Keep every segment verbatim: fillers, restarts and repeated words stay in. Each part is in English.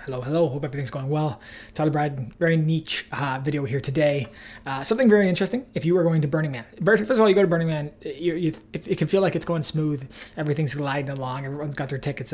Hello, hello. Hope everything's going well. Tyler Brad, very niche uh, video here today. Uh, something very interesting. If you were going to Burning Man, first of all, you go to Burning Man, you, you, it can feel like it's going smooth. Everything's gliding along. Everyone's got their tickets,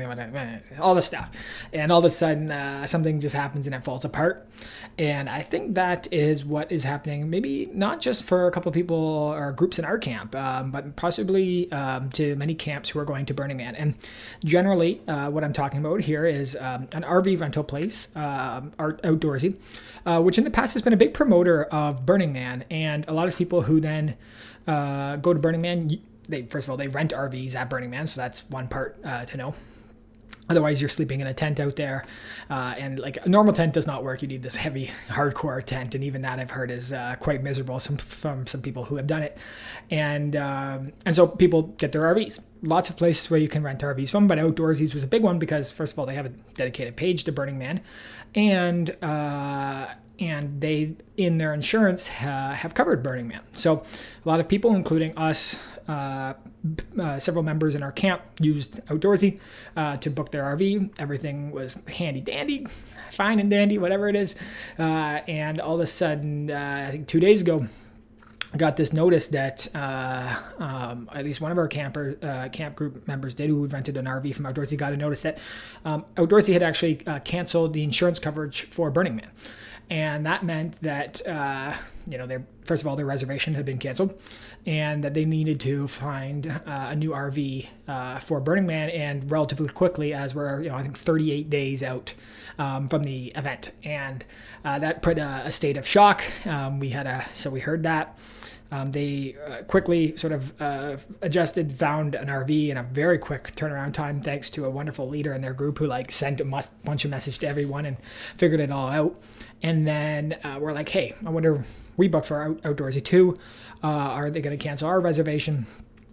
all this stuff. And all of a sudden, uh, something just happens and it falls apart. And I think that is what is happening, maybe not just for a couple of people or groups in our camp, um, but possibly um, to many camps who are going to Burning Man. And generally, uh, what I'm talking about here is um, an R V rental place, uh, art outdoorsy, uh, which in the past has been a big promoter of Burning Man. And a lot of people who then uh, go to Burning Man, they first of all, they rent R Vs at Burning Man. So that's one part uh, to know. Otherwise, you're sleeping in a tent out there, uh, and like a normal tent does not work. You need this heavy, hardcore tent, and even that I've heard is uh, quite miserable some, from some people who have done it. And um, and so people get their R Vs. Lots of places where you can rent R Vs from, but Outdoorsies was a big one because first of all, they have a dedicated page to Burning Man, and uh, and they in their insurance uh, have covered Burning Man. So a lot of people, including us, uh, uh, several members in our camp, used Outdoorsy uh, to book their R V. Everything was handy dandy, fine and dandy, whatever it is. Uh, and all of a sudden, uh, I think two days ago, I got this notice that uh, um, at least one of our camper uh, camp group members did, who rented an R V from Outdoorsy, got a notice that um, Outdoorsy had actually uh, canceled the insurance coverage for Burning Man. And that meant that, uh, you know, their first of all, their reservation had been canceled, and that they needed to find uh, a new R V uh, for Burning Man, and relatively quickly, as we're, you know, I think thirty-eight days out um, from the event. And uh, that put a, a state of shock. Um, we had a, so we heard that. Um, they uh, quickly sort of uh, adjusted, found an R V in a very quick turnaround time, thanks to a wonderful leader in their group who like sent a mus- bunch of message to everyone and figured it all out. And then uh, we're like, hey, I wonder, we booked for out- Outdoorsy too. Uh, are they going to cancel our reservation?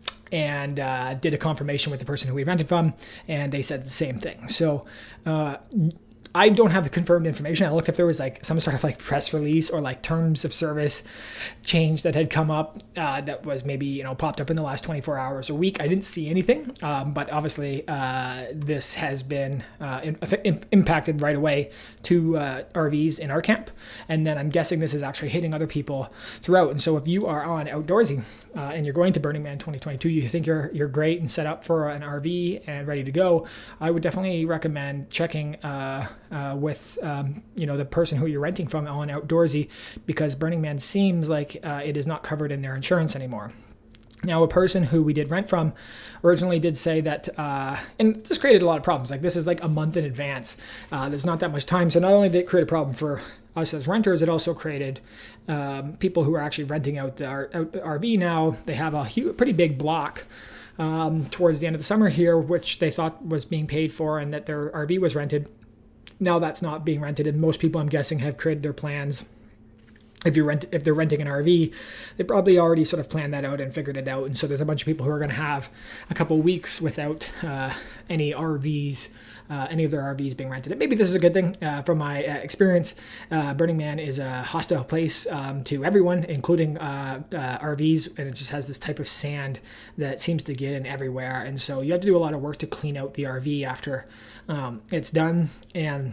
And uh, did a confirmation with the person who we rented from, and they said the same thing. So uh, I don't have the confirmed information. I looked if there was like some sort of like press release or like terms of service change that had come up uh, that was maybe, you know, popped up in the last twenty-four hours or week. I didn't see anything, um, but obviously uh, this has been uh, in, in, impacted right away to uh, R Vs in our camp. And then I'm guessing this is actually hitting other people throughout. And so if you are on Outdoorsy uh, and you're going to Burning Man twenty twenty-two, you think you're you're great and set up for an R V and ready to go, I would definitely recommend checking uh, Uh, with um, you know, the person who you're renting from on Outdoorsy, because Burning Man seems like uh, it is not covered in their insurance anymore. Now, a person who we did rent from originally did say that, uh, and this created a lot of problems. Like, this is like a month in advance. Uh, there's not that much time. So not only did it create a problem for us as renters, it also created um, people who are actually renting out the R V now. They have a huge, pretty big block um, towards the end of the summer here, which they thought was being paid for and that their R V was rented. Now that's not being rented, and most people, I'm guessing, have created their plans. If you rent, if they're renting an R V, they probably already sort of planned that out and figured it out. And so there's a bunch of people who are going to have a couple weeks without uh, any R Vs, uh, any of their R Vs being rented. Maybe this is a good thing. Uh, from my uh, experience, uh, Burning Man is a hostile place um, to everyone, including uh, uh, R Vs, and it just has this type of sand that seems to get in everywhere. And so you have to do a lot of work to clean out the R V after um, it's done. And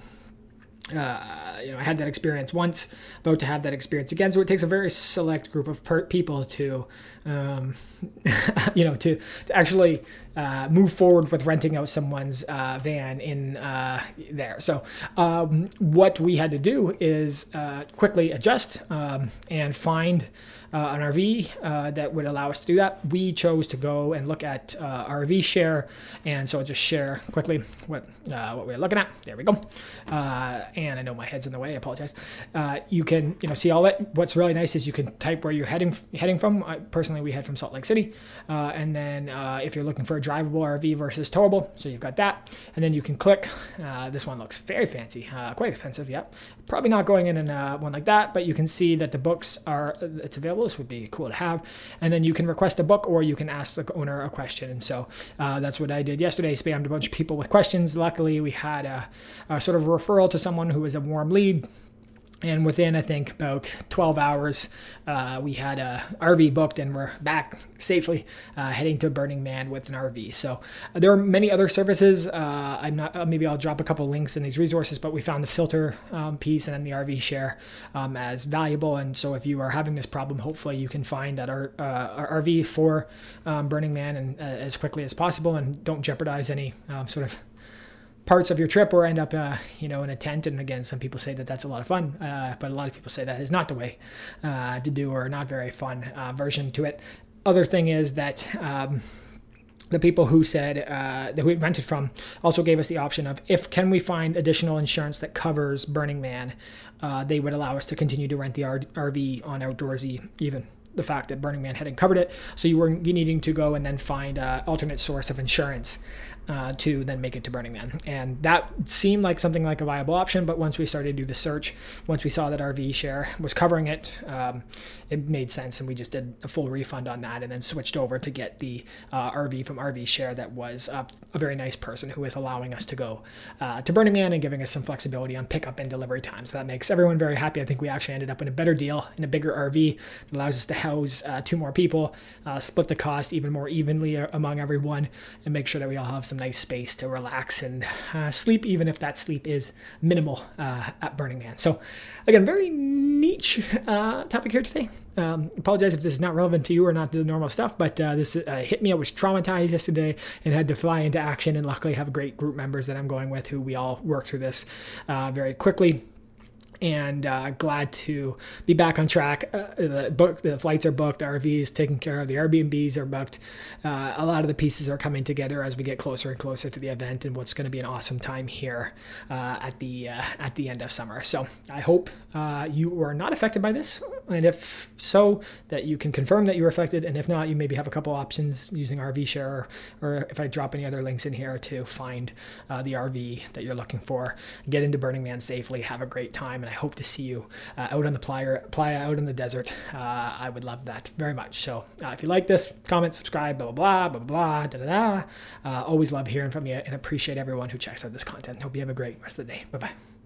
Uh, you know, I had that experience once, about to have that experience again. So it takes a very select group of per- people to, um, you know, to, to actually uh, move forward with renting out someone's uh, van in uh, there. So um, what we had to do is uh, quickly adjust um, and find uh, an R V uh, that would allow us to do that. We chose to go and look at uh, R V Share, and so I'll just share quickly what uh, what we're looking at. There we go. Uh, and I know my head's in the way. I apologize. Uh, you can, you know, see all that. What's really nice is you can type where you're heading heading from. I, personally, we head from Salt Lake City, uh, and then uh, if you're looking for a drivable R V versus towable, so you've got that, and then you can click. Uh, this one looks very fancy, uh, quite expensive. Yeah, probably not going in in uh, one like that, but you can see that the books are it's available. This would be cool to have, and then you can request a book or you can ask the owner a question. And so uh, that's what I did yesterday. Spammed a bunch of people with questions. Luckily, we had a, a sort of referral to someone who was a warm lead. And within, I think, about twelve hours, uh, we had a R V booked and we're back safely uh, heading to Burning Man with an R V. So uh, there are many other services. Uh, I'm not. Uh, maybe I'll drop a couple links in these resources, but we found the filter um, piece and then the R V share um, as valuable. And so if you are having this problem, hopefully you can find that R, uh, R V for um, Burning Man and uh, as quickly as possible, and don't jeopardize any um, sort of parts of your trip or end up, uh, you know, in a tent. And again, some people say that that's a lot of fun, uh, but a lot of people say that is not the way uh, to do, or not very fun uh, version to it. Other thing is that um, the people who said uh, that we rented from also gave us the option of, if can we find additional insurance that covers Burning Man, uh, they would allow us to continue to rent the R V on Outdoorsy, even the fact that Burning Man hadn't covered it. So you were needing to go and then find an alternate source of insurance uh, to then make it to Burning Man. And that seemed like something like a viable option, but once we started to do the search, once we saw that R V Share was covering it, um, it made sense, and we just did a full refund on that and then switched over to get the uh, R V from R V Share that was uh, a very nice person who is allowing us to go uh, to Burning Man and giving us some flexibility on pickup and delivery time. So that makes everyone very happy. I think we actually ended up in a better deal, in a bigger R V. It allows us to house uh, two more people, uh, split the cost even more evenly among everyone, and make sure that we all have some nice space to relax and uh, sleep, even if that sleep is minimal uh, at Burning Man. So again, very niche uh, topic here today. Um, apologize if this is not relevant to you or not to the normal stuff, but uh, this uh, hit me. I was traumatized yesterday and had to fly into action, and luckily have great group members that I'm going with who we all work through this uh, very quickly. And uh, glad to be back on track. Uh, the book, the flights are booked, the R V is taken care of, the Airbnbs are booked. Uh, a lot of the pieces are coming together as we get closer and closer to the event, and what's going to be an awesome time here uh, at the uh, at the end of summer. So I hope uh, you were not affected by this, and if so, that you can confirm that you were affected. And if not, you maybe have a couple options using R V Share, or, or if I drop any other links in here to find uh, the R V that you're looking for. Get into Burning Man safely, have a great time. And I hope to see you uh, out on the playa, playa out in the desert. Uh, I would love that very much. So uh, if you like this, comment, subscribe, blah, blah, blah, blah, blah, da, da, da. Uh, always love hearing from you, and appreciate everyone who checks out this content. Hope you have a great rest of the day. Bye-bye.